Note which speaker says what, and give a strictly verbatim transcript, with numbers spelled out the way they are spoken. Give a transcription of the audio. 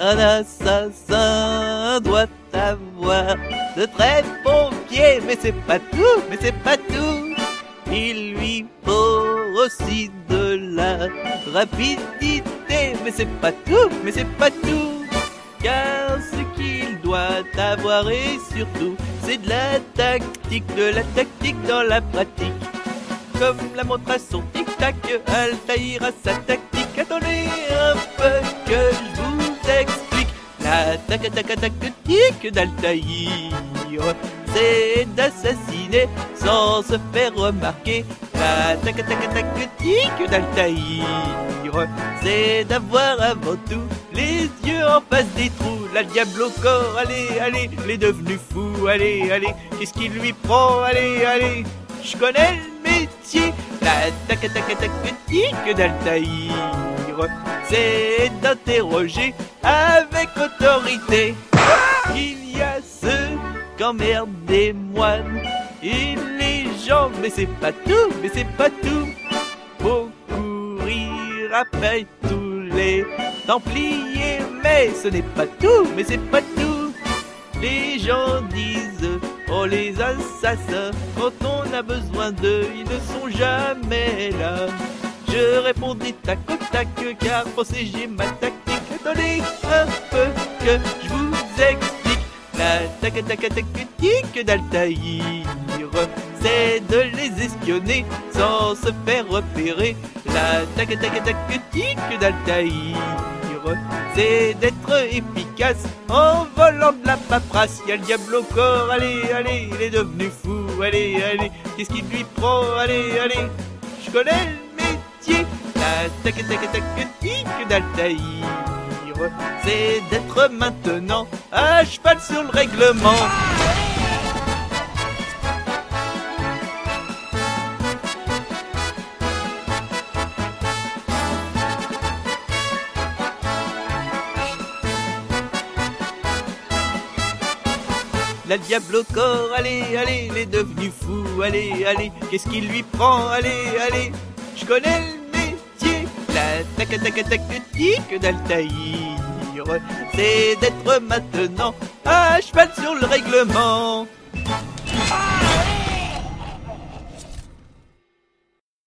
Speaker 1: Un assassin doit avoir de très bons pieds, mais c'est pas tout, mais c'est pas tout. Il lui faut aussi de la rapidité, mais c'est pas tout, mais c'est pas tout. Car ce qu'il doit avoir et surtout, c'est de la tactique, de la tactique dans la pratique. Comme la montre à son tic-tac, Altaïr a sa tactique. Attendez un peu que je vous explique. La tac-tac-tac-tic d'Altaïr, c'est d'assassiner sans se faire remarquer. La tac-tac-tac-tic d'Altaïr, c'est d'avoir avant tout les yeux en face des trous. La diable au corps, allez, allez, il est devenu fou. Allez, allez, qu'est-ce qui lui prend? Allez, allez, je connais le métier. La tac-tac-tac-tic d'Altaïr, c'est d'interroger avec autorité. Il y a ceux qu'emmerdent des moines et les gens, mais c'est pas tout, mais c'est pas tout. Faut courir après tous les templiers, mais ce n'est pas tout, mais c'est pas tout. Les gens disent, oh les assassins, quand on a besoin d'eux, ils ne sont jamais là. Je répondis tac au tac, car pensez j'ai ma tactique. Attendez un peu que je vous explique. La tac-tac-tac-tic d'Altaïr, c'est de les espionner sans se faire repérer. La tac-tac-tac-tic d'Altaïr, c'est d'être efficace en volant de la paperasse. Y'a le diable au corps, allez, allez, il est devenu fou. Allez, allez, qu'est-ce qu'il lui prend? Allez, allez, je connais le métier. La tac-tac-tac-tic d'Altaïr, c'est d'être maintenant à cheval sur le règlement. La diable au corps, allez, allez, il est devenu fou. Allez, allez, qu'est-ce qu'il lui prend? Allez, allez, je connais le métier. La tac-tac-tac-tic d'Altaïr, c'est d'être maintenant à cheval sur le règlement.